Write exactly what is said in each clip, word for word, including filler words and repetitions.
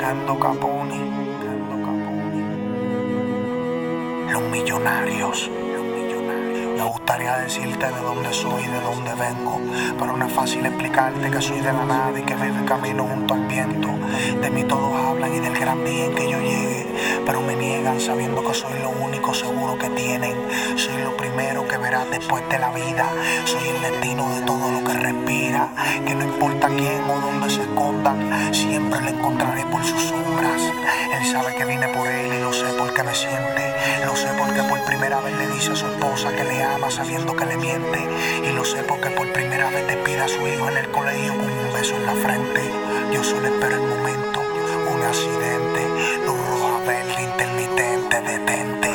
Kendo Capone, Kendo Capone. Los millonarios, los millonarios. Me gustaría decirte de dónde soy y de dónde vengo, pero no es fácil explicarte que soy de la nada y que vivo y camino junto al viento. De mí todos hablan y del gran día en que yo llegue, pero me niegan sabiendo que soy lo único seguro que tienen. Soy lo primero que verás después de la vida. Soy el destino de todo lo que respira, que no importa quién o dónde se escondan, siempre lo encontraré por sus sombras. Él sabe que vine por él y lo sé porque me siente. Lo sé porque por primera vez le dice a su esposa que le ama sabiendo que le miente. Y lo sé porque por primera vez despide a su hijo en el colegio con un beso en la frente. Yo solo espero el momento, un accidente, luz roja, verde, intermitente, detente.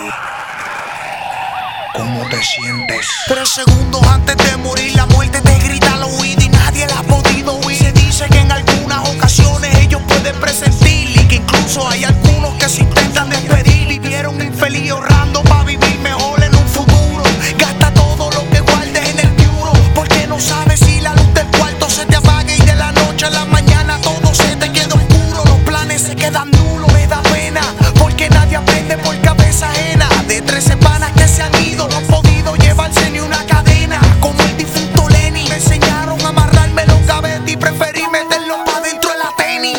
¿Cómo te sientes? Tres segundos antes de morir, la muerte te grita al oído y nadie la ha podido oír. Se dice que en algunas ocasiones ellos pueden presentir y que incluso hay algunos que se intentan despedir. Y vieron un infeliz ahorrando para vivir mejor en un futuro. Gasta todo lo que guardes en el piuro, porque no sabes si la luz del cuarto se te apaga y de la noche a la mañana todo se te queda oscuro. Los planes se quedan nulos, me da pena, porque nadie aprende por cabeza ajena. De tres semanas que se han ido, no han podido llevarse ni una cadena. Como el difunto Lenny, me enseñaron a amarrarme los gavetes y preferí meterlos pa' dentro de la tenis.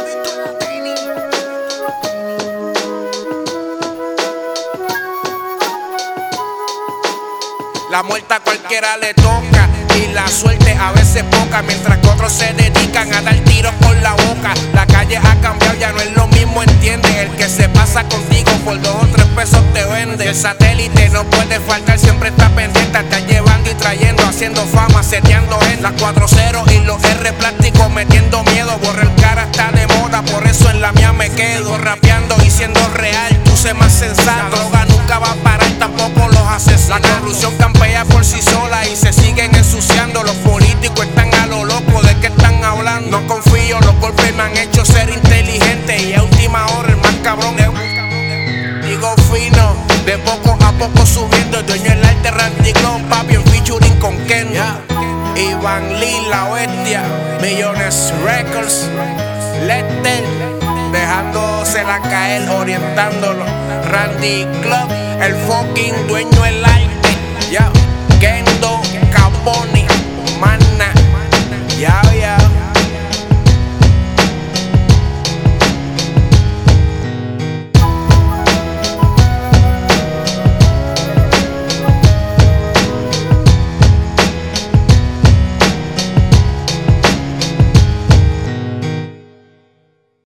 La muerte a cualquiera le toca y la suerte a veces poca, mientras que otros se dedican a dar tiros con la boca. La calle ha cambiado, ya no es lo mismo, entiende. El que se pasa contigo por dos o tres pesos te vende. El satélite no puede faltar, siempre está pendiente, está llevando y trayendo, haciendo fama, seteando en las cuatro cero y los R plásticos metiendo miedo. Borrar cara está de moda, por eso en la mía me quedo rapeando y siendo real. Tú sé más sensato, la droga nunca va a parar, tampoco los asesinos. La corrupción campea por sí sola y se siguen ensuciando. Los políticos están a lo loco, ¿de qué están hablando? No confío, los golpes me han hecho ser inteligente y a última hora el más cabrón es. Digo fino, de poco a poco subiendo. El dueño del arte Randy Clon, papi en featuring con Kendo. Yeah. Iván Lee, la bestia, Millones Records, Lester, dejándosela caer, orientándolo. Randy Club, el fucking dueño del arte. Yeah. Kendo Capone.